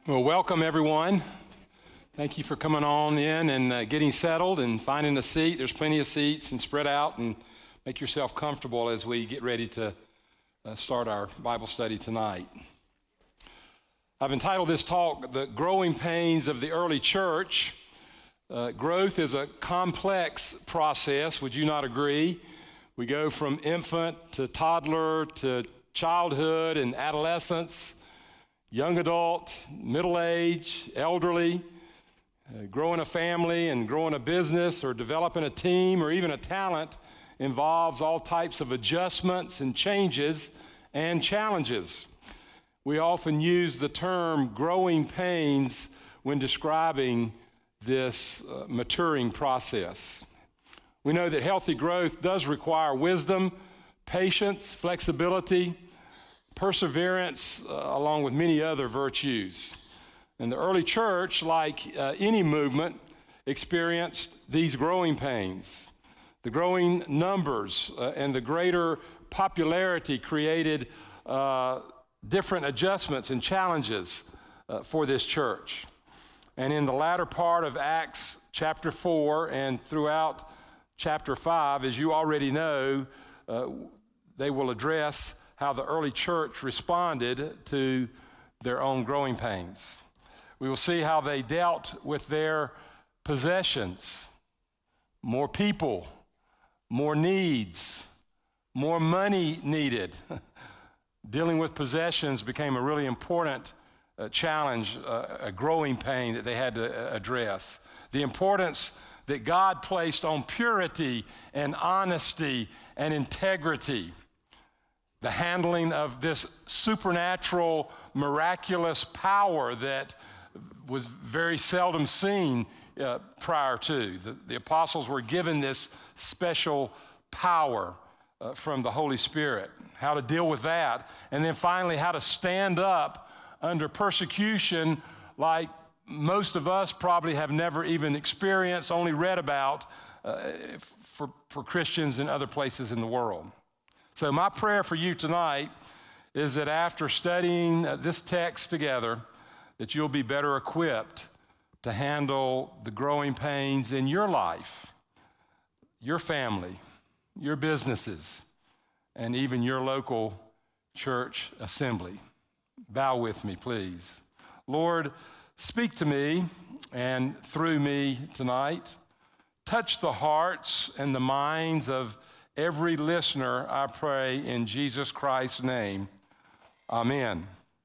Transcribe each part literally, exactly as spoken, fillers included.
Well, welcome everyone. Thank you for coming on in and uh, getting settled and finding a seat. There's plenty of seats, and spread out and make yourself comfortable as we get ready to uh, start our Bible study tonight. I've entitled this talk, The Growing Pains of the Early Church. Uh, growth is a complex process, would you not agree? We go from infant to toddler to childhood and adolescence, young adult, middle age, elderly, uh, growing a family and growing a business or developing a team or even a talent involves all types of adjustments and changes and challenges. We often use the term growing pains when describing this uh, maturing process. We know that healthy growth does require wisdom, patience, flexibility, perseverance, uh, along with many other virtues. And the early church, like uh, any movement, experienced these growing pains. The growing numbers uh, and the greater popularity created uh, different adjustments and challenges uh, for this church. And in the latter part of Acts chapter four and throughout chapter five, as you already know, uh, they will address how the early church responded to their own growing pains. We will see how they dealt with their possessions, more people, more needs, more money needed. Dealing with possessions became a really important uh, challenge, uh, a growing pain that they had to uh, address. The importance that God placed on purity and honesty and integrity. The handling of this supernatural, miraculous power that was very seldom seen uh, prior to. The, the apostles were given this special power uh, from the Holy Spirit, how to deal with that, and then finally how to stand up under persecution like most of us probably have never even experienced, only read about uh, for, for Christians in other places in the world. So my prayer for you tonight is that after studying uh, this text together, that you'll be better equipped to handle the growing pains in your life, your family, your businesses, and even your local church assembly. Bow with me, please. Lord, speak to me and through me tonight. Touch the hearts and the minds of every listener, I pray in Jesus Christ's name. Amen.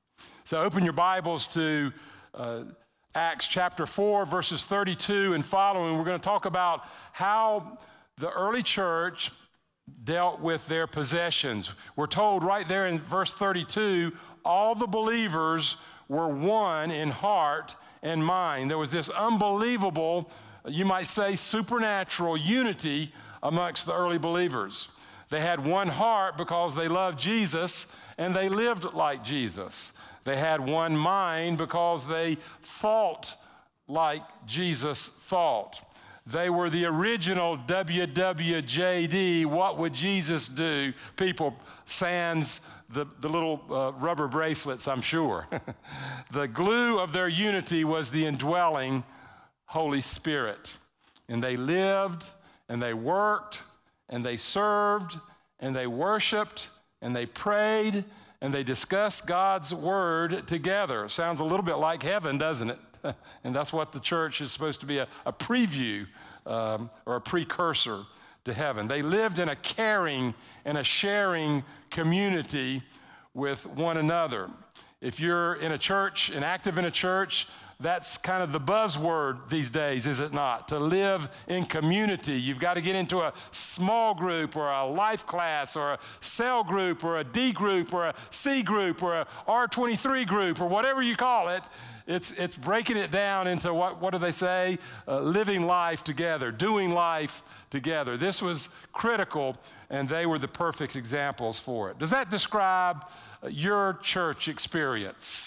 So open your Bibles to uh, Acts chapter four, verses thirty-two and following. We're going to talk about how the early church dealt with their possessions. We're told right there in verse thirty-two, all the believers were one in heart and mind. There was this unbelievable, you might say, supernatural unity amongst the early believers. They had one heart because they loved Jesus and they lived like Jesus. They had one mind because they thought like Jesus thought. They were the original W W J D, what would Jesus do? People, sans the, the little uh, rubber bracelets, I'm sure. The glue of their unity was the indwelling Holy Spirit. And they lived and they worked, and they served, and they worshiped, and they prayed, and they discussed God's word together. Sounds a little bit like heaven, doesn't it? And that's what the church is supposed to be, a, a preview um, or a precursor to heaven. They lived in a caring and a sharing community with one another. If you're in a church and active in a church, that's kind of the buzzword these days, is it not? To live in community. You've got to get into a small group or a life class or a cell group or a D group or a C group or a R twenty-three group or whatever you call it. It's, it's breaking it down into, what, what do they say? Uh, living life together, doing life together. This was critical, and they were the perfect examples for it. Does that describe your church experience?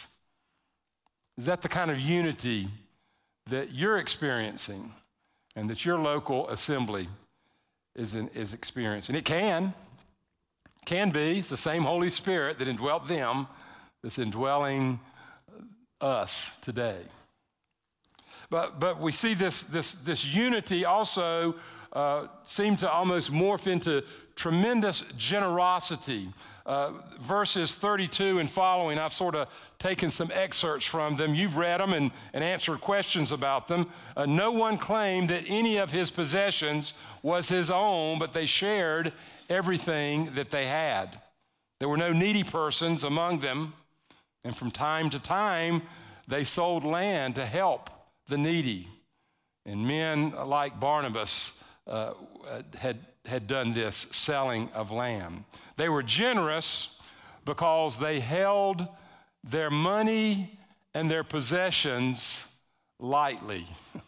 Is that the kind of unity that you're experiencing and that your local assembly is, in, is experiencing? It can, can be. It's the same Holy Spirit that indwelt them that's indwelling us today. But, but we see this, this, this unity also uh, seem to almost morph into tremendous generosity. Uh, verses thirty-two and following, I've sort of taken some excerpts from them. You've read them and, and answered questions about them. Uh, no one claimed that any of his possessions was his own, but they shared everything that they had. There were no needy persons among them, and from time to time, they sold land to help the needy. And men like Barnabas uh, had had done this selling of land. They were generous because they held their money and their possessions lightly.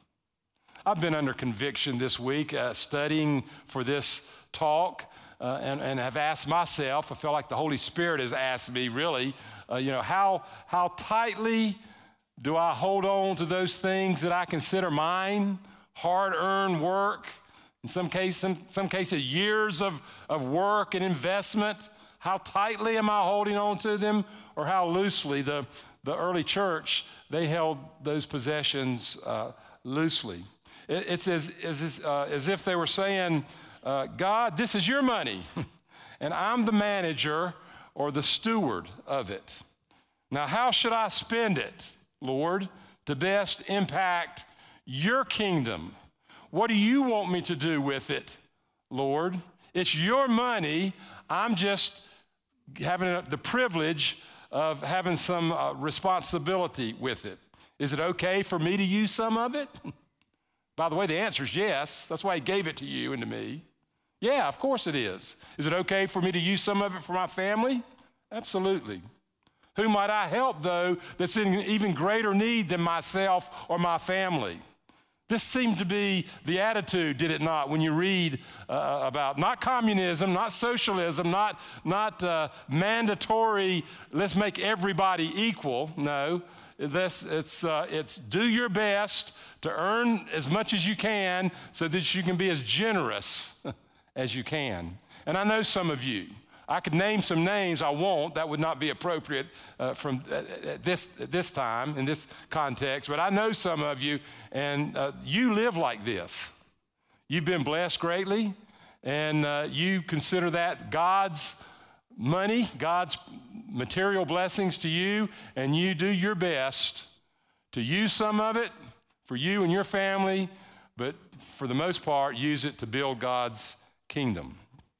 I've been under conviction this week uh, studying for this talk uh, and, and have asked myself, I feel like the Holy Spirit has asked me really, uh, you know, how, how tightly do I hold on to those things that I consider mine, hard-earned work, in some cases, some, some cases years of, of work and investment? How tightly am I holding on to them, or how loosely? The, the early church, they held those possessions uh, loosely. It, it's as, as, uh, as if they were saying, uh, God, this is your money, and I'm the manager or the steward of it. Now, how should I spend it, Lord, to best impact your kingdom? What do you want me to do with it, Lord? It's your money. I'm just having the privilege of having some uh, responsibility with it. Is it okay for me to use some of it? By the way, the answer is yes. That's why he gave it to you and to me. Yeah, of course it is. Is it okay for me to use some of it for my family? Absolutely. Who might I help, though, that's in even greater need than myself or my family? This seemed to be the attitude, did it not, when you read uh, about not communism, not socialism, not, not uh, mandatory, let's make everybody equal. No, this, it's, uh, it's do your best to earn as much as you can so that you can be as generous as you can. And I know some of you. I could name some names. I won't. That would not be appropriate uh, from uh, at this at this time in this context. But I know some of you, and uh, you live like this. You've been blessed greatly, and uh, you consider that God's money, God's material blessings to you, and you do your best to use some of it for you and your family, but for the most part, use it to build God's kingdom.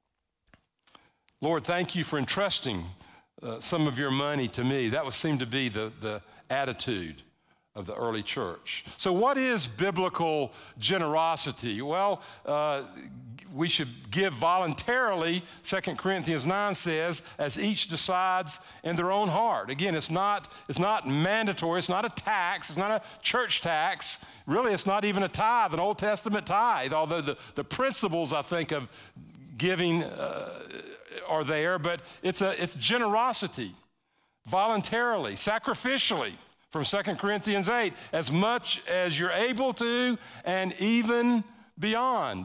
Lord, thank you for entrusting uh, some of your money to me. That would seem to be the, the attitude of the early church. So what is biblical generosity? Well, uh, we should give voluntarily, Second Corinthians nine says, as each decides in their own heart. Again, it's not, it's not mandatory. It's not a tax. It's not a church tax. Really, it's not even a tithe, an Old Testament tithe, although the, the principles, I think, of giving uh, are there, but it's a it's generosity, voluntarily, sacrificially, from Second Corinthians eight, as much as you're able to and even beyond.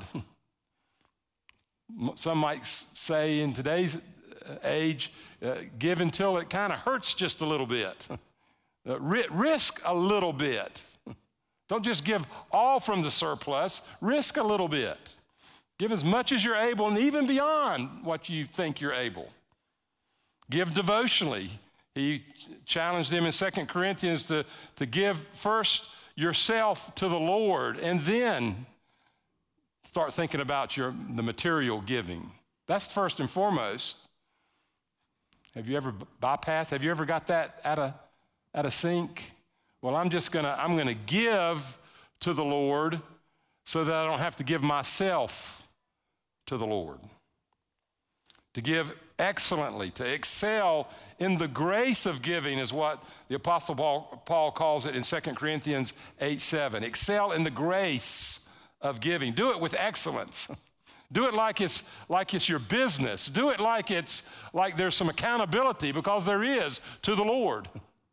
Some might say in today's age, uh, give until it kind of hurts just a little bit. Uh, ri- risk a little bit. Don't just give all from the surplus, risk a little bit. Give as much as you're able and even beyond what you think you're able. Give devotionally. He challenged them in Second Corinthians to, to give first yourself to the Lord and then start thinking about your, the material giving. That's first and foremost. Have you ever bypassed? Have you ever got that out of, out of sync? Well, I'm just gonna, I'm gonna give to the Lord so that I don't have to give myself to the Lord. To give excellently, to excel in the grace of giving is what the Apostle Paul, Paul calls it in Second Corinthians eight seven. Excel in the grace of giving. Do it with excellence. Do it like it's like it's your business. Do it like it's like there's some accountability, because there is, to the Lord.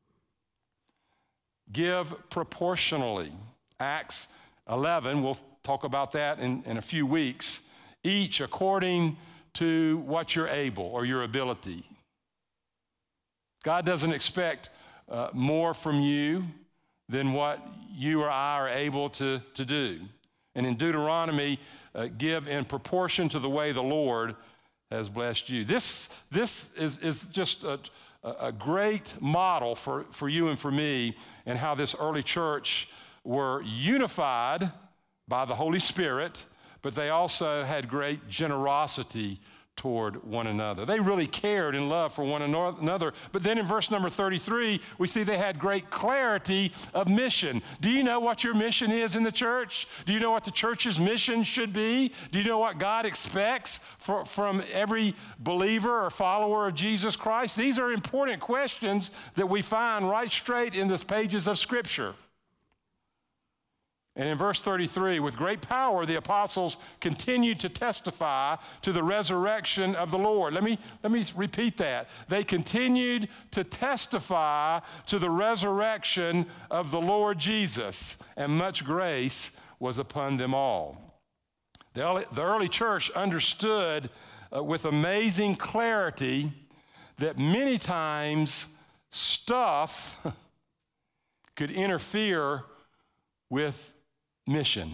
Give proportionally. Acts eleven, we'll talk about that in, in a few weeks. Each according to what you're able or your ability. God doesn't expect uh, more from you than what you or I are able to, to do. And in Deuteronomy, uh, give in proportion to the way the Lord has blessed you. This, this is, is just a, a great model for, for you and for me, and how this early church were unified by the Holy Spirit, but they also had great generosity toward one another. They really cared and loved for one another. But then in verse number thirty-three, we see they had great clarity of mission. Do you know what your mission is in the church? Do you know what the church's mission should be? Do you know what God expects for, from every believer or follower of Jesus Christ? These are important questions that we find right straight in the pages of Scripture. And in verse thirty-three, with great power, the apostles continued to testify to the resurrection of the Lord. Let me, let me repeat that. They continued to testify to the resurrection of the Lord Jesus, and much grace was upon them all. The early, the early church understood uh, with amazing clarity that many times stuff could interfere with mission,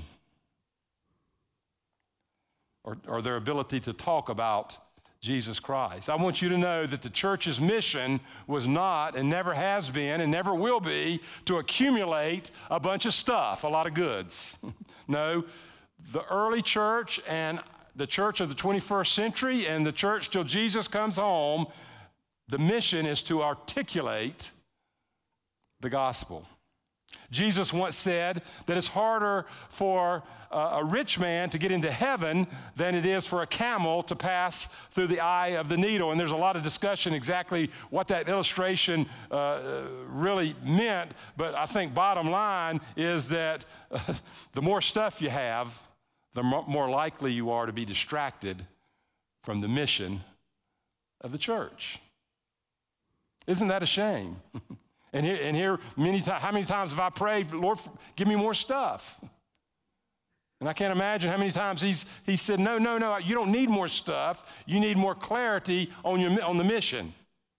or, or their ability to talk about Jesus Christ. I want you to know that the church's mission was not, and never has been, and never will be, to accumulate a bunch of stuff, a lot of goods. No, the early church and the church of the twenty-first century and the church till Jesus comes home, the mission is to articulate the gospel. Jesus once said that it's harder for uh, a rich man to get into heaven than it is for a camel to pass through the eye of the needle. And there's a lot of discussion exactly what that illustration uh, really meant. But I think bottom line is that uh, the more stuff you have, the more likely you are to be distracted from the mission of the church. Isn't that a shame? And here, and here, many times, how many times have I prayed, Lord, give me more stuff? And I can't imagine how many times he's he said, no, no, no, you don't need more stuff. You need more clarity on your on the mission.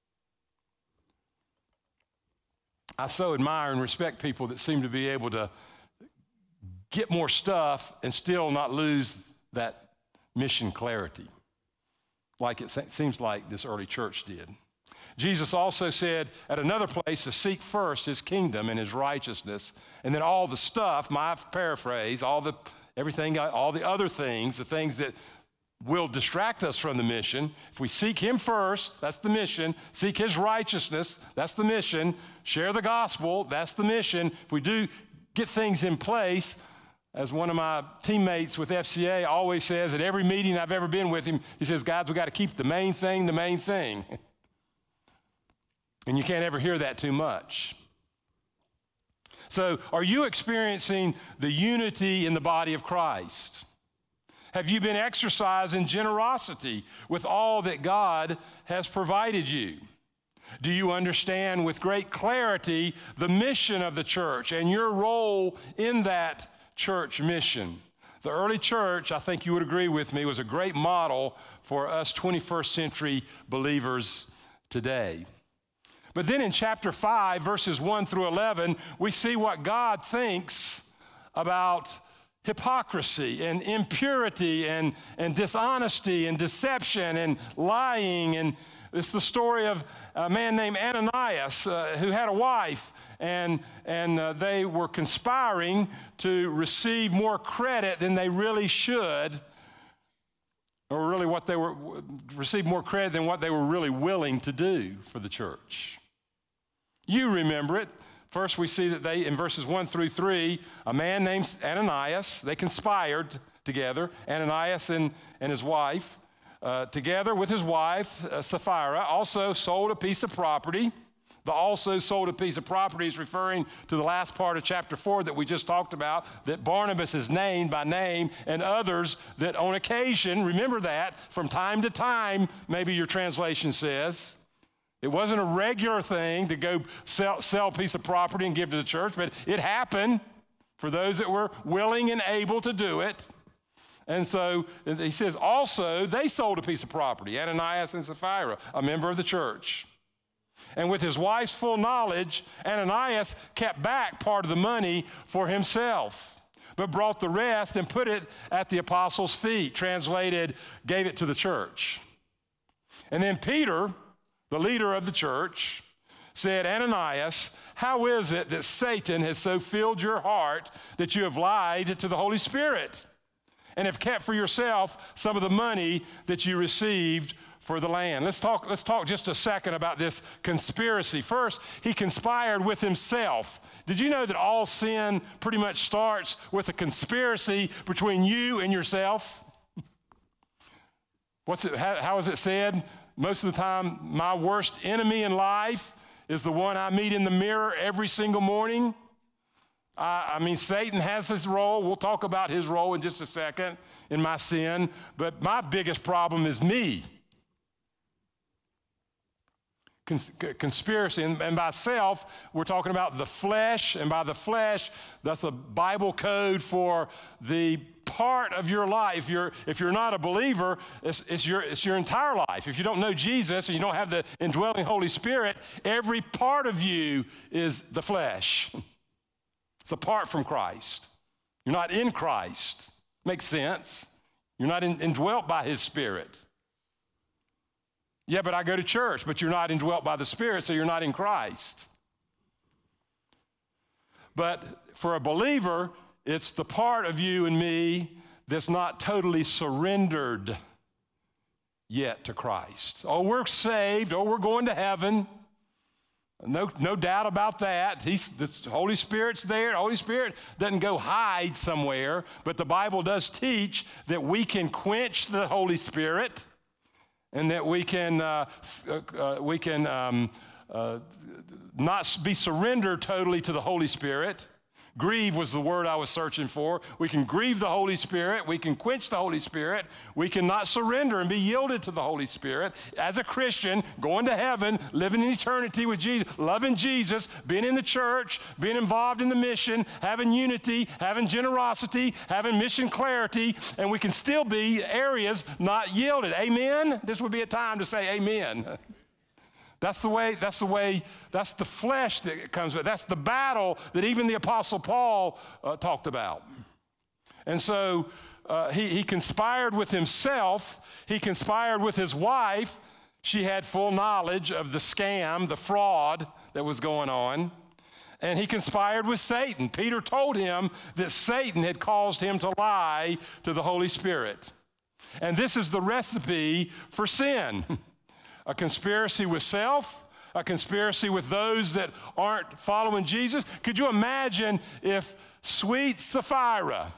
I so admire and respect people that seem to be able to get more stuff and still not lose that mission clarity, like it seems like this early church did. Jesus also said at another place to seek first his kingdom and his righteousness, and then all the stuff, my paraphrase, all the everything, all the other things, the things that will distract us from the mission. If we seek him first, that's the mission. Seek his righteousness, that's the mission. Share the gospel, that's the mission. If we do get things in place, as one of my teammates with F C A always says at every meeting I've ever been with him, he says, guys, we got to keep the main thing the main thing. And you can't ever hear that too much. So, are you experiencing the unity in the body of Christ? Have you been exercising generosity with all that God has provided you? Do you understand with great clarity the mission of the church and your role in that church mission? The early church, I think you would agree with me, was a great model for us twenty-first century believers today. But then in chapter five, verses one through eleven, we see what God thinks about hypocrisy and impurity and, and dishonesty and deception and lying. And it's the story of a man named Ananias uh, who had a wife, and, and uh, they were conspiring to receive more credit than they really should, or really what they were, receive more credit than what they were really willing to do for the church. You remember it. First, we see that they, in verses one through three, a man named Ananias, they conspired together, Ananias and, and his wife, uh, together with his wife, uh, Sapphira, also sold a piece of property. The also sold a piece of property is referring to the last part of chapter four that we just talked about, that Barnabas is named by name, and others that on occasion, remember that, from time to time, maybe your translation says. It wasn't a regular thing to go sell, sell a piece of property and give to the church, but it happened for those that were willing and able to do it. And so he says, also, they sold a piece of property, Ananias and Sapphira, a member of the church. And with his wife's full knowledge, Ananias kept back part of the money for himself, but brought the rest and put it at the apostles' feet, translated, gave it to the church. And then Peter, the leader of the church, said, Ananias, how is it that Satan has so filled your heart that you have lied to the Holy Spirit and have kept for yourself some of the money that you received for the land? Let's talk, let's talk just a second about this conspiracy. First, he conspired with himself. Did you know that all sin pretty much starts with a conspiracy between you and yourself? What's it, how, how is it said? Most of the time, my worst enemy in life is the one I meet in the mirror every single morning. Uh, I mean, Satan has his role. We'll talk about his role in just a second in my sin. But my biggest problem is me. Cons- conspiracy. And, and by self, we're talking about the flesh. And by the flesh, that's a Bible code for the part of your life. You're, if you're not a believer, it's, it's, your, it's your entire life. If you don't know Jesus and you don't have the indwelling Holy Spirit, every part of you is the flesh. It's apart from Christ. You're not in Christ. Makes sense. You're not in, indwelt by his Spirit. Yeah, but I go to church, but you're not indwelt by the Spirit, so you're not in Christ. But for a believer, it's the part of you and me that's not totally surrendered yet to Christ. Oh, we're saved. Oh, we're going to heaven. No, no doubt about that. He's, the Holy Spirit's there. The Holy Spirit doesn't go hide somewhere, but the Bible does teach that we can quench the Holy Spirit and that we can, uh, uh, we can um, uh, not be surrendered totally to the Holy Spirit. Grieve was the word I was searching for. We can grieve the Holy Spirit. We can quench the Holy Spirit. We can not surrender and be yielded to the Holy Spirit. As a Christian, going to heaven, living in eternity with Jesus, loving Jesus, being in the church, being involved in the mission, having unity, having generosity, having mission clarity, and we can still be areas not yielded. Amen? This would be a time to say amen. That's the way, that's the way, that's the flesh that comes with. That's the battle that even the Apostle Paul uh, talked about. And so uh, he, he conspired with himself. He conspired with his wife. She had full knowledge of the scam, the fraud that was going on. And he conspired with Satan. Peter told him that Satan had caused him to lie to the Holy Spirit. And this is the recipe for sin. A conspiracy with self, a conspiracy with those that aren't following Jesus. Could you imagine if sweet Sapphira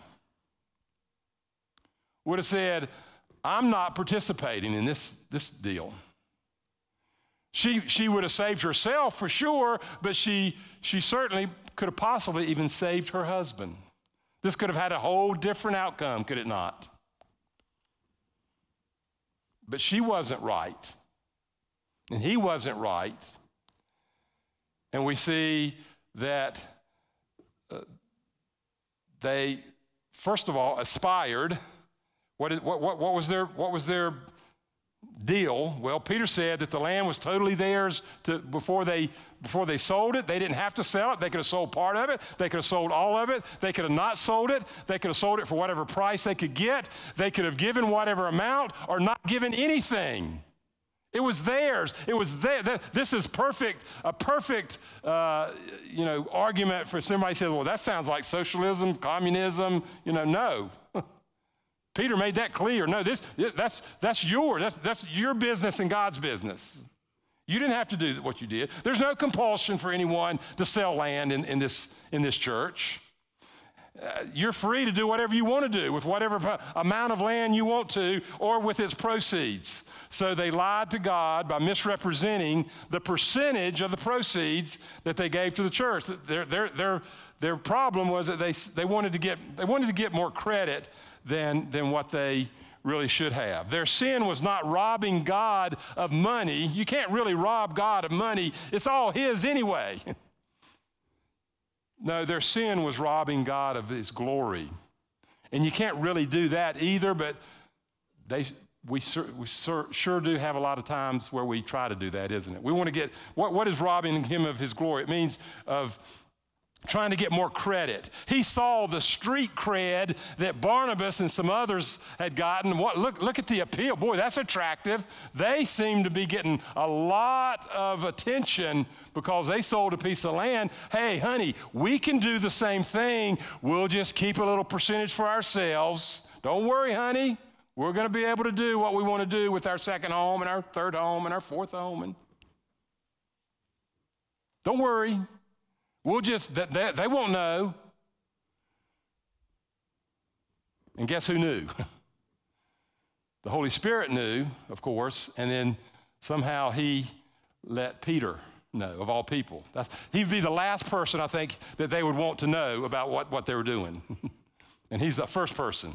would have said, I'm not participating in this, this deal? She, she would have saved herself for sure, but she, she certainly could have possibly even saved her husband. This could have had a whole different outcome, could it not? But she wasn't right. And he wasn't right. And we see that uh, they, first of all, aspired. What, is, what, what, what, was their, what was their deal? Well, Peter said that the land was totally theirs to, before they, before they sold it. They didn't have to sell it. They could have sold part of it. They could have sold all of it. They could have not sold it. They could have sold it for whatever price they could get. They could have given whatever amount or not given anything. It was theirs. It was there. This is perfect, a perfect, uh, you know, argument for somebody says, well, that sounds like socialism, communism. You know, no. Peter made that clear. No, this, that's, that's yours. That's, that's your business and God's business. You didn't have to do what you did. There's no compulsion for anyone to sell land in, in, this, in this church. Uh, you're free to do whatever you want to do with whatever amount of land you want to or with its proceeds. So they lied to God by misrepresenting the percentage of the proceeds that they gave to the church. Their, their, their, their problem was that they, they, wanted to get, they wanted to get more credit than, than what they really should have. Their sin was not robbing God of money. You can't really rob God of money. It's all his anyway. No, their sin was robbing God of his glory. And you can't really do that either, but they we, sur- we sur- sure do have a lot of times where we try to do that, isn't it? We want to get, what, what is robbing him of his glory? It means of trying to get more credit. He saw the street cred that Barnabas and some others had gotten. What, look, look at the appeal. Boy, that's attractive. They seem to be getting a lot of attention because they sold a piece of land. Hey, honey, we can do the same thing. We'll just keep a little percentage for ourselves. Don't worry, honey. We're going to be able to do what we want to do with our second home and our third home and our fourth home. And don't worry. We'll just, they, they won't know. And guess who knew? The Holy Spirit knew, of course, and then somehow he let Peter know, of all people. That's, he'd be the last person, I think, that they would want to know about what, what they were doing. And he's the first person.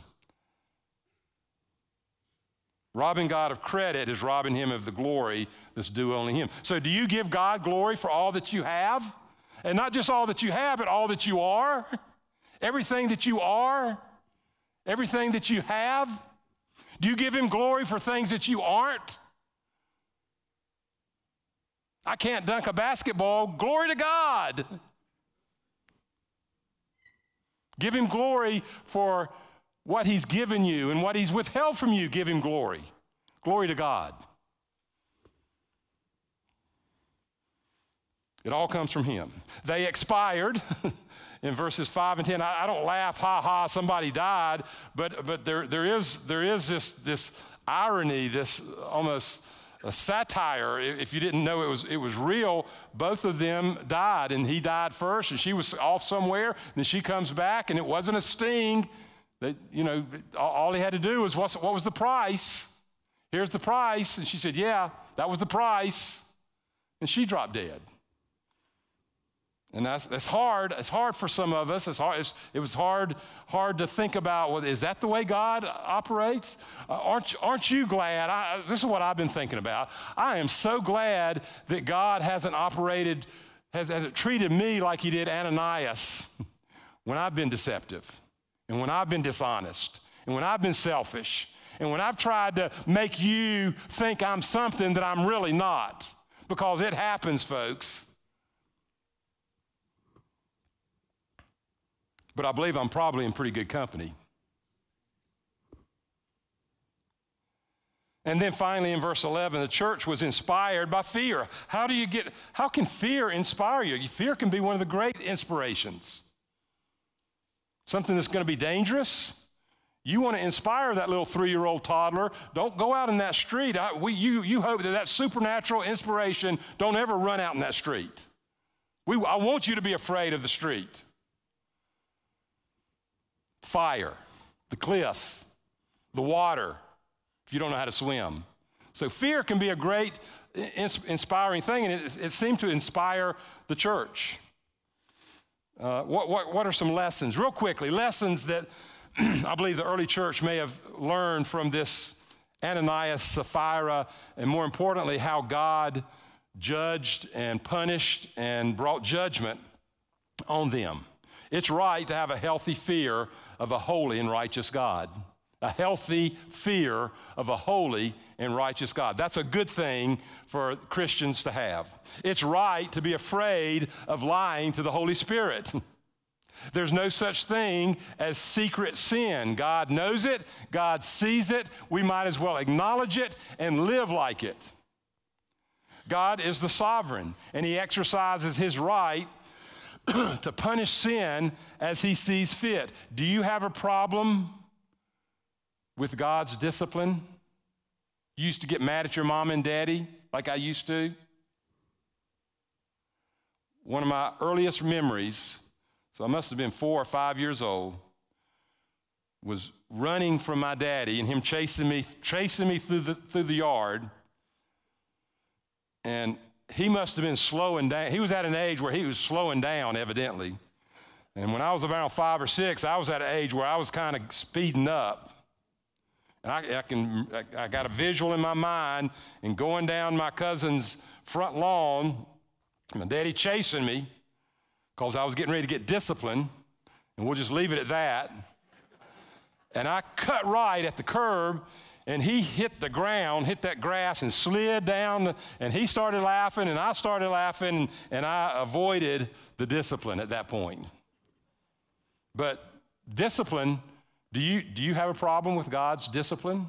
Robbing God of credit is robbing him of the glory that's due only him. So do you give God glory for all that you have? And not just all that you have, but all that you are. Everything that you are. Everything that you have. Do you give him glory for things that you aren't? I can't dunk a basketball. Glory to God. Give him glory for what he's given you and what he's withheld from you. Give him glory. Glory to God. It all comes from him. They expired in verses five and ten. I, I don't laugh, ha ha, somebody died, but but there there is there is this this irony, this almost a satire. If you didn't know it was it was real, both of them died, and he died first, and she was off somewhere, and then she comes back, and it wasn't a sting. That you know, all he had to do was what, what was the price? Here's the price, and she said, yeah, that was the price, and she dropped dead. And that's, that's hard. It's hard for some of us. It's hard, it's, it was hard, hard to think about, well, is that the way God operates? Uh, aren't, aren't you glad? I, this is what I've been thinking about. I am so glad that God hasn't operated, has, hasn't treated me like he did Ananias when I've been deceptive and when I've been dishonest and when I've been selfish and when I've tried to make you think I'm something that I'm really not, because it happens, folks. But I believe I'm probably in pretty good company. And then finally in verse eleven, the church was inspired by fear. How do you get, how can fear inspire you? Fear can be one of the great inspirations. Something that's going to be dangerous. You want to inspire that little three-year-old toddler. Don't go out in that street. I, we, you, you hope that that supernatural inspiration don't ever run out in that street. We, I want you to be afraid of the street. Fire, the cliff, the water, if you don't know how to swim. So fear can be a great ins- inspiring thing, and it, it seemed to inspire the church. Uh, what, what, what are some lessons? Real quickly, lessons that I believe the early church may have learned from this Ananias, Sapphira, and more importantly, how God judged and punished and brought judgment on them. It's right to have a healthy fear of a holy and righteous God. A healthy fear of a holy and righteous God. That's a good thing for Christians to have. It's right to be afraid of lying to the Holy Spirit. There's no such thing as secret sin. God knows it. God sees it. We might as well acknowledge it and live like it. God is the sovereign, and he exercises his right to punish sin as he sees fit. Do you have a problem with God's discipline? You used to get mad at your mom and daddy like I used to. One of my earliest memories, so I must have been four or five years old, was running from my daddy and him chasing me, chasing me through the, through the yard. And he must have been slowing down. He was at an age where he was slowing down, evidently. And when I was around five or six, I was at an age where I was kind of speeding up. And I, I can, I, I got a visual in my mind and going down my cousin's front lawn, my daddy chasing me because I was getting ready to get disciplined, and we'll just leave it at that. And I cut right at the curb, And he hit the ground, hit that grass, and slid down. And he started laughing, and I started laughing, and I avoided the discipline at that point. But discipline, do you, do you have a problem with God's discipline?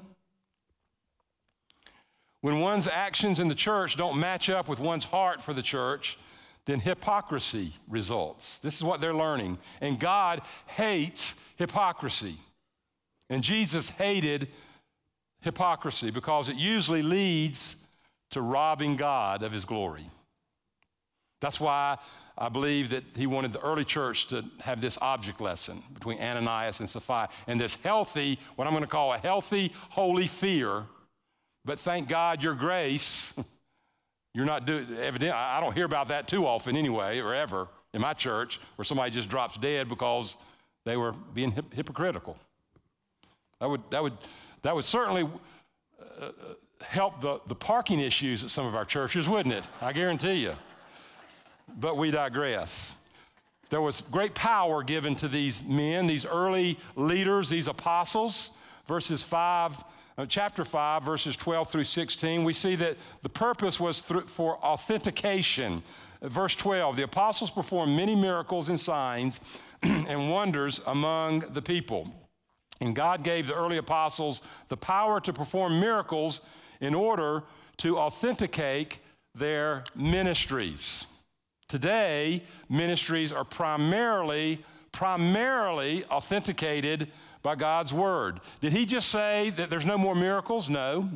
When one's actions in the church don't match up with one's heart for the church, then hypocrisy results. This is what they're learning. And God hates hypocrisy. And Jesus hated hypocrisy because it usually leads to robbing God of his glory. That's why I believe that he wanted the early church to have this object lesson between Ananias and Sapphira and this healthy, what I'm going to call a healthy, holy fear. But thank God your grace, you're not doing, evidently, I don't hear about that too often anyway, or ever in my church, where somebody just drops dead because they were being hip- hypocritical. That would, that would, that would certainly uh, help the, the parking issues at some of our churches, wouldn't it? I guarantee you. But we digress. There was great power given to these men, these early leaders, these apostles. Verses five, uh, chapter five, verses twelve through sixteen, we see that the purpose was through, for authentication. Verse twelve, the apostles performed many miracles and signs and wonders among the people. And God gave the early apostles the power to perform miracles in order to authenticate their ministries. Today, ministries are primarily, primarily authenticated by God's word. Did he just say that there's no more miracles? No.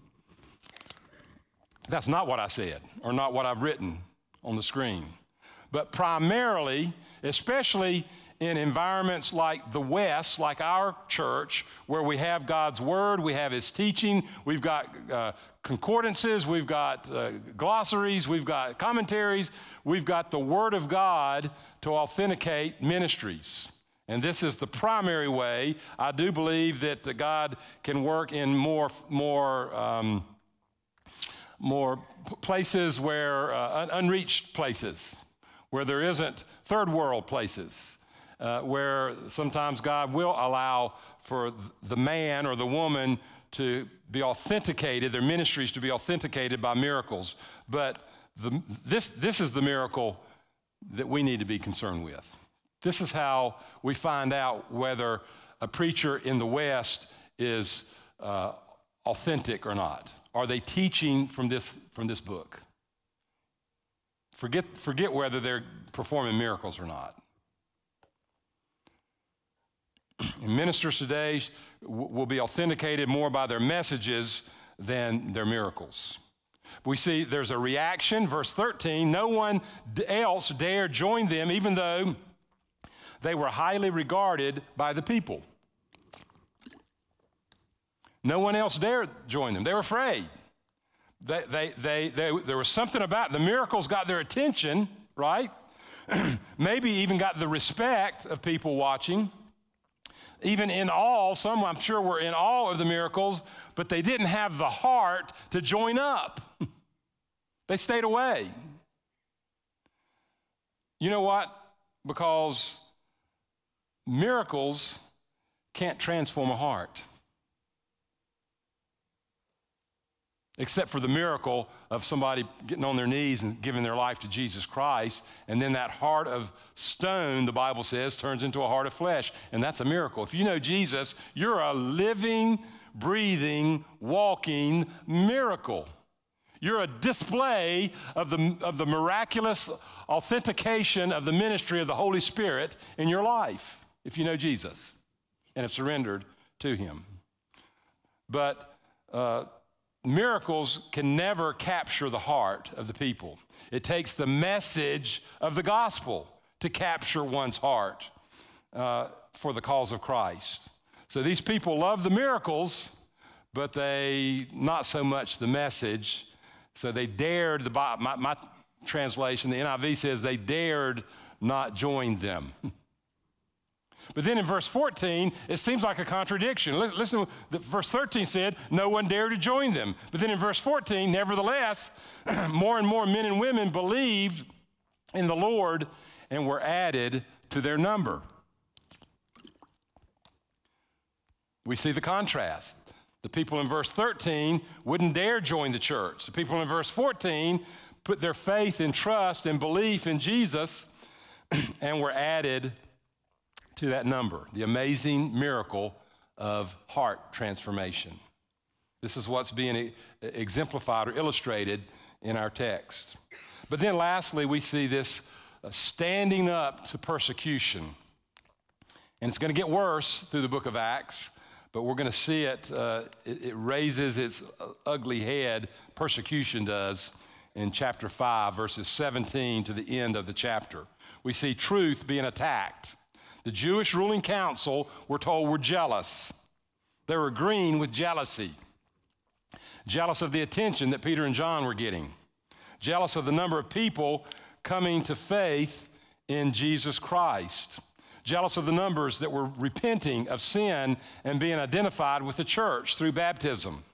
That's not what I said, or not what I've written on the screen. But primarily, especially in environments like the West, like our church, where we have God's word, we have his teaching, we've got uh, concordances, we've got uh, glossaries, we've got commentaries, we've got the word of God to authenticate ministries. And this is the primary way. I do believe that uh, God can work in more, more, um, more places where, uh, unreached places, where there isn't third world places. Uh, where sometimes God will allow for the man or the woman to be authenticated, their ministries to be authenticated by miracles. But the, this, this is the miracle that we need to be concerned with. This is how we find out whether a preacher in the West is uh, authentic or not. Are they teaching from this, from this book? Forget, forget whether they're performing miracles or not. And ministers today will be authenticated more by their messages than their miracles. We see there's a reaction, verse thirteen, no one else dared join them, even though they were highly regarded by the people. No one else dared join them. They were afraid. They, they, they, they, there was something about the miracles got their attention, right? Maybe even got the respect of people watching. Even in awe, some I'm sure were in awe of the miracles, but they didn't have the heart to join up. They stayed away. You know what? Because miracles can't transform a heart. Except for the miracle of somebody getting on their knees and giving their life to Jesus Christ. And then that heart of stone, the Bible says, turns into a heart of flesh. And that's a miracle. If you know Jesus, you're a living, breathing, walking miracle. You're a display of the, of the miraculous authentication of the ministry of the Holy Spirit in your life, if you know Jesus and have surrendered to him. But uh, miracles can never capture the heart of the people. It takes the message of the gospel to capture one's heart uh, for the cause of Christ. So these people love the miracles, but they not so much the message. So they dared, the my, my translation, the N I V says they dared not join them. But then in verse fourteen, it seems like a contradiction. Listen, verse thirteen said, no one dared to join them. But then in verse fourteen, nevertheless, more and more men and women believed in the Lord and were added to their number. We see the contrast. The people in verse thirteen wouldn't dare join the church. The people in verse fourteen put their faith and trust and belief in Jesus and were added to that number, the amazing miracle of heart transformation. This is what's being exemplified or illustrated in our text. But then lastly, we see this standing up to persecution. And it's going to get worse through the book of Acts, but we're going to see it, uh, it, it raises its ugly head, persecution does, in chapter five, verses seventeen to the end of the chapter. We see truth being attacked. The Jewish ruling council, we're told, were jealous. They were green with jealousy. Jealous of the attention that Peter and John were getting. Jealous of the number of people coming to faith in Jesus Christ. Jealous of the numbers that were repenting of sin and being identified with the church through baptism.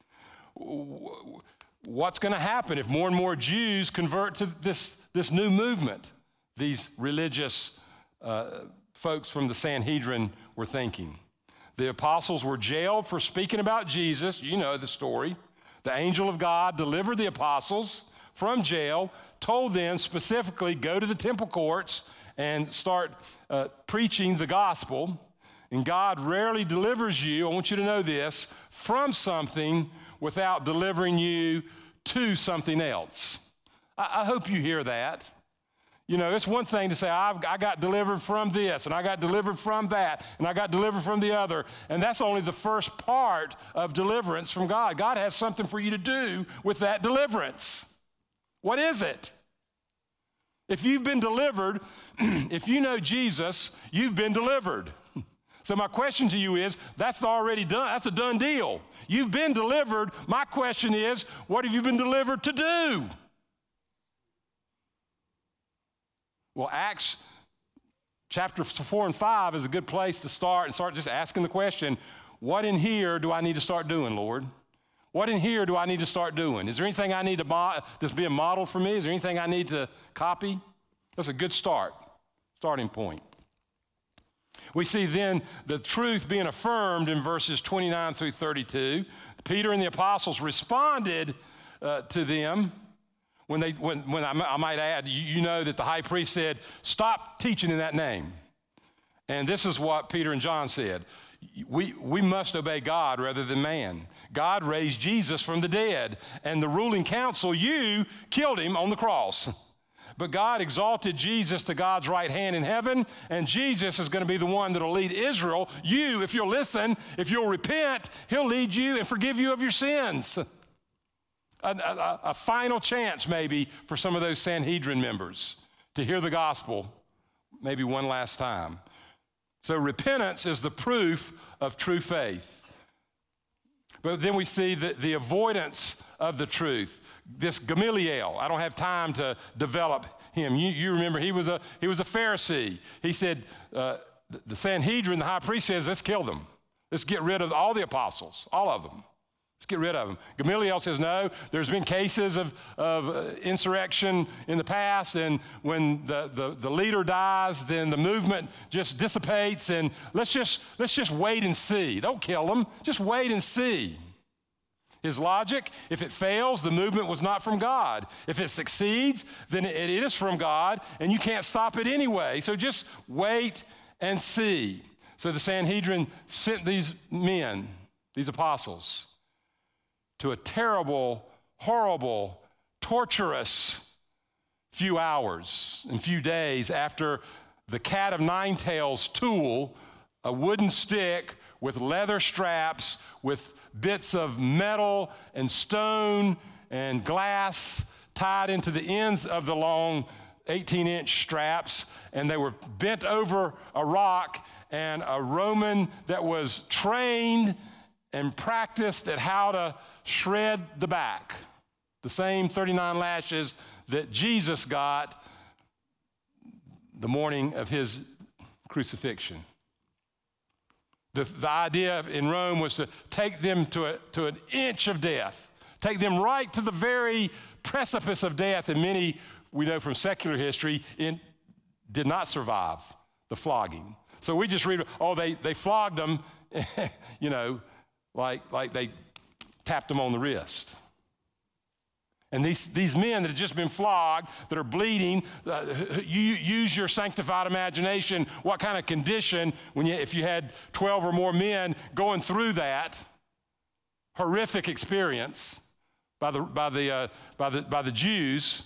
What's going to happen if more and more Jews convert to this, this new movement? These religious uh, folks from the Sanhedrin were thinking. The apostles were jailed for speaking about Jesus. You know the story. The angel of God delivered the apostles from jail, told them specifically, go to the temple courts and start uh, preaching the gospel. And God rarely delivers you, I want you to know this, from something without delivering you to something else. I, I hope you hear that. You know, it's one thing to say, I've, I got delivered from this, and I got delivered from that, and I got delivered from the other. And that's only the first part of deliverance from God. God has something for you to do with that deliverance. What is it? If you've been delivered, if you know Jesus, you've been delivered. So my question to you is, that's already done. That's a done deal. You've been delivered. My question is, what have you been delivered to do? Well, Acts chapter four and five is a good place to start and start just asking the question, what in here do I need to start doing, Lord? What in here do I need to start doing? Is there anything I need to mo- that's being modeled for me? Is there anything I need to copy? That's a good start, starting point. We see then the truth being affirmed in verses twenty-nine through thirty-two. Peter and the apostles responded uh, to them. When they, when, when I, I might add, you, you know that the high priest said, stop teaching in that name. And this is what Peter and John said. We, we must obey God rather than man. God raised Jesus from the dead, and the ruling council, you killed him on the cross. But God exalted Jesus to God's right hand in heaven, and Jesus is going to be the one that will lead Israel. You, if you'll listen, if you'll repent, he'll lead you and forgive you of your sins. A, a, a final chance maybe for some of those Sanhedrin members to hear the gospel maybe one last time. So repentance is the proof of true faith. But then we see the, the avoidance of the truth. This Gamaliel, I don't have time to develop him. You, you remember he was a he was a Pharisee. He said, uh, the, the Sanhedrin, the high priest says, let's kill them. Let's get rid of all the apostles, all of them. Let's get rid of them. Gamaliel says, no, there's been cases of, of uh, insurrection in the past, and when the, the, the leader dies, then the movement just dissipates, and let's just, let's just wait and see. Don't kill them. Just wait and see. His logic, if it fails, the movement was not from God. If it succeeds, then it, it is from God, and you can't stop it anyway. So just wait and see. So the Sanhedrin sent these men, these apostles, to a terrible, horrible, torturous few hours and few days after the cat of nine tails tool, a wooden stick with leather straps, with bits of metal and stone and glass tied into the ends of the long eighteen-inch straps, and they were bent over a rock, and a Roman that was trained and practiced at how to shred the back, the same thirty-nine lashes that Jesus got the morning of his crucifixion. The, the idea in Rome was to take them to, a, to an inch of death, take them right to the very precipice of death, and many, we know from secular history, in, did not survive the flogging. So we just read, oh, they, they flogged them, you know, like, like they tapped them on the wrist. And these, these men that had just been flogged, that are bleeding, uh, you use your sanctified imagination, what kind of condition, when you, if you had twelve or more men going through that horrific experience by the, by the, uh, by the, by the Jews.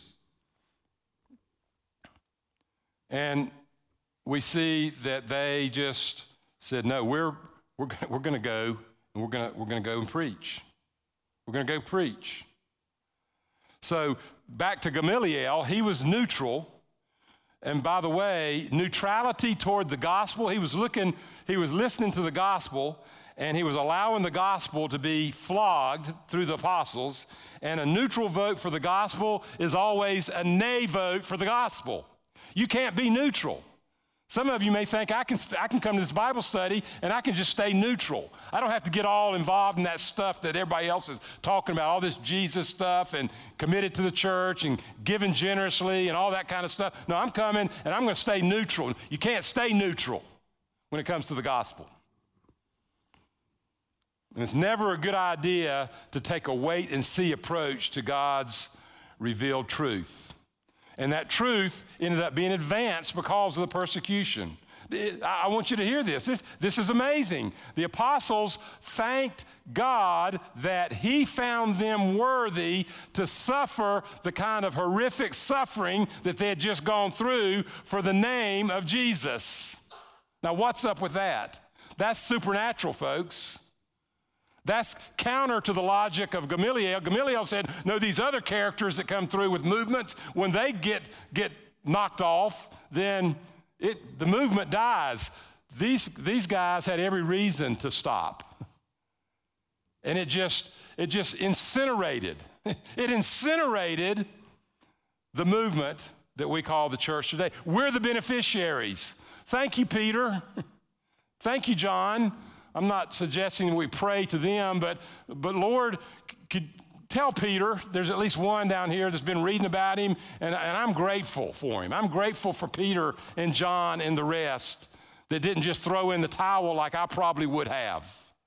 And we see that they just said, no, we're, we're, we're going to go, and we're going to, we're going to go and preach. We're going to go preach. So back to Gamaliel, he was neutral. And by the way, neutrality toward the gospel, he was looking, he was listening to the gospel, and he was allowing the gospel to be flogged through the apostles. And a neutral vote for the gospel is always a nay vote for the gospel. You can't be neutral. Some of you may think, I can, I can come to this Bible study and I can just stay neutral. I don't have to get all involved in that stuff that everybody else is talking about, all this Jesus stuff and committed to the church and giving generously and all that kind of stuff. No, I'm coming and I'm going to stay neutral. You can't stay neutral when it comes to the gospel. And it's never a good idea to take a wait and see approach to God's revealed truth. And that truth ended up being advanced because of the persecution. I want you to hear this. This, this is amazing. The apostles thanked God that he found them worthy to suffer the kind of horrific suffering that they had just gone through for the name of Jesus. Now, what's up with that? That's supernatural, folks. That's counter to the logic of Gamaliel. Gamaliel said, no, these other characters that come through with movements, when they get, get knocked off, then it, the movement dies. These, these guys had every reason to stop. And it just, it just incinerated. It incinerated the movement that we call the church today. We're the beneficiaries. Thank you, Peter. Thank you, John. I'm not suggesting we pray to them, but, but Lord, could tell Peter, there's at least one down here that's been reading about him, and, and I'm grateful for him. I'm grateful for Peter and John and the rest that didn't just throw in the towel like I probably would have.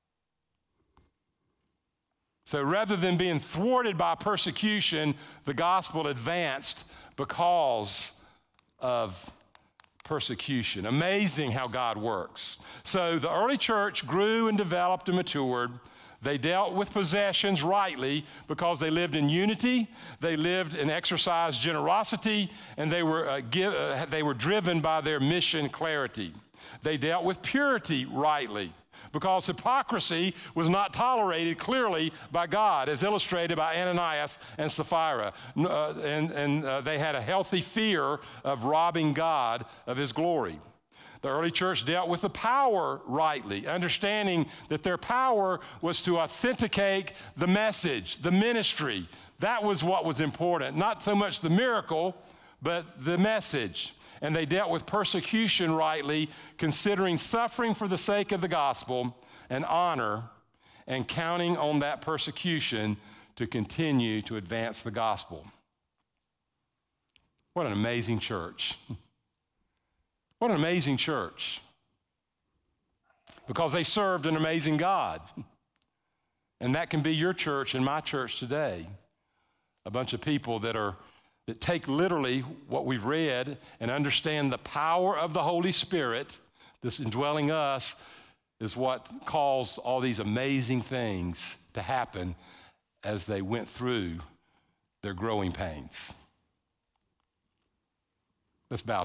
So rather than being thwarted by persecution, the gospel advanced because of persecution. Amazing how God works. So the early church grew and developed and matured. They dealt with possessions rightly because they lived in unity, they lived and exercised generosity, and they were, uh, give, uh, they were driven by their mission clarity. They dealt with purity rightly because hypocrisy was not tolerated clearly by God, as illustrated by Ananias and Sapphira. Uh, and and uh, they had a healthy fear of robbing God of his glory. The early church dealt with the power rightly, understanding that their power was to authenticate the message, the ministry. That was what was important, not so much the miracle, but the message. And they dealt with persecution rightly, considering suffering for the sake of the gospel and honor, and counting on that persecution to continue to advance the gospel. What an amazing church. What an amazing church. Because they served an amazing God. And that can be your church and my church today. A bunch of people that are that take literally what we've read and understand the power of the Holy Spirit, this indwelling us, is what caused all these amazing things to happen as they went through their growing pains. Let's bow.